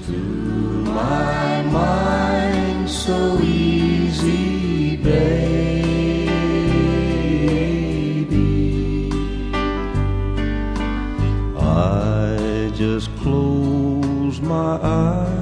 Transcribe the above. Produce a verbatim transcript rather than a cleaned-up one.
to my mind so easy, baby. I just close my eyes